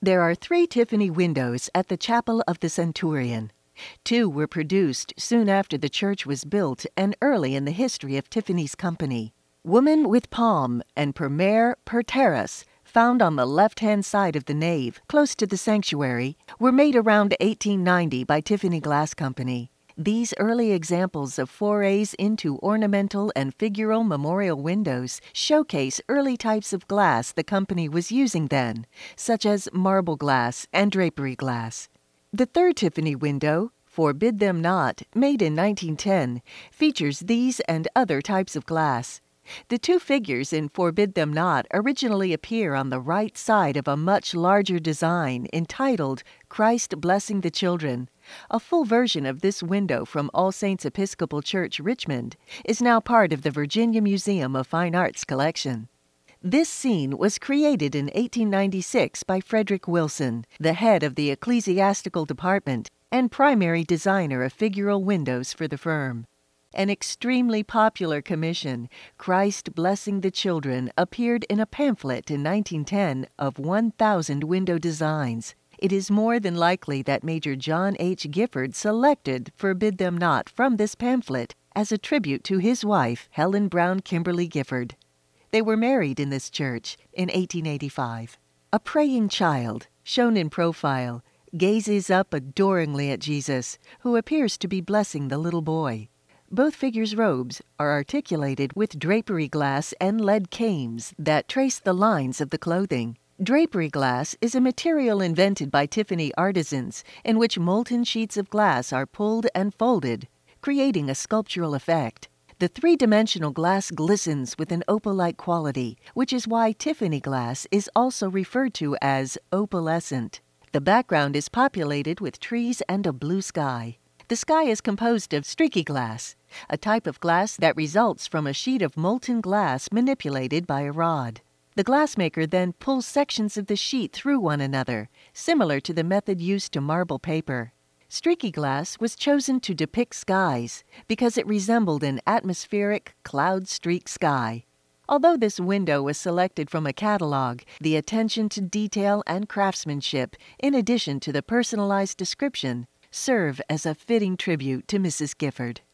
There are 3 Tiffany windows at the Chapel of the Centurion. 2 were produced soon after the church was built and early in the history of Tiffany's company. Woman with Palm and Per Mare Per Terrace, found on the left-hand side of the nave, close to the sanctuary, were made around 1890 by Tiffany Glass Company. These early examples of forays into ornamental and figural memorial windows showcase early types of glass the company was using then, such as marble glass and drapery glass. The 3rd Tiffany window, Forbid Them Not, made in 1910, features these and other types of glass. The 2 figures in Forbid Them Not originally appear on the right side of a much larger design entitled Christ Blessing the Children. A full version of this window from All Saints Episcopal Church, Richmond, is now part of the Virginia Museum of Fine Arts collection. This scene was created in 1896 by Frederick Wilson, the head of the ecclesiastical department and primary designer of figural windows for the firm. An extremely popular commission, Christ Blessing the Children, appeared in a pamphlet in 1910 of 1,000 window designs. It is more than likely that Major John H. Gifford selected Forbid Them Not from this pamphlet as a tribute to his wife, Helen Brown Kimberly Gifford. They were married in this church in 1885. A praying child, shown in profile, gazes up adoringly at Jesus, who appears to be blessing the little boy. Both figures' robes are articulated with drapery glass and lead cames that trace the lines of the clothing. Drapery glass is a material invented by Tiffany artisans in which molten sheets of glass are pulled and folded, creating a sculptural effect. The 3-dimensional glass glistens with an opal-like quality, which is why Tiffany glass is also referred to as opalescent. The background is populated with trees and a blue sky. The sky is composed of streaky glass, a type of glass that results from a sheet of molten glass manipulated by a rod. The glassmaker then pulls sections of the sheet through one another, similar to the method used to marble paper. Streaky glass was chosen to depict skies because it resembled an atmospheric, cloud-streaked sky. Although this window was selected from a catalog, the attention to detail and craftsmanship, in addition to the personalized description, serve as a fitting tribute to Mrs. Gifford.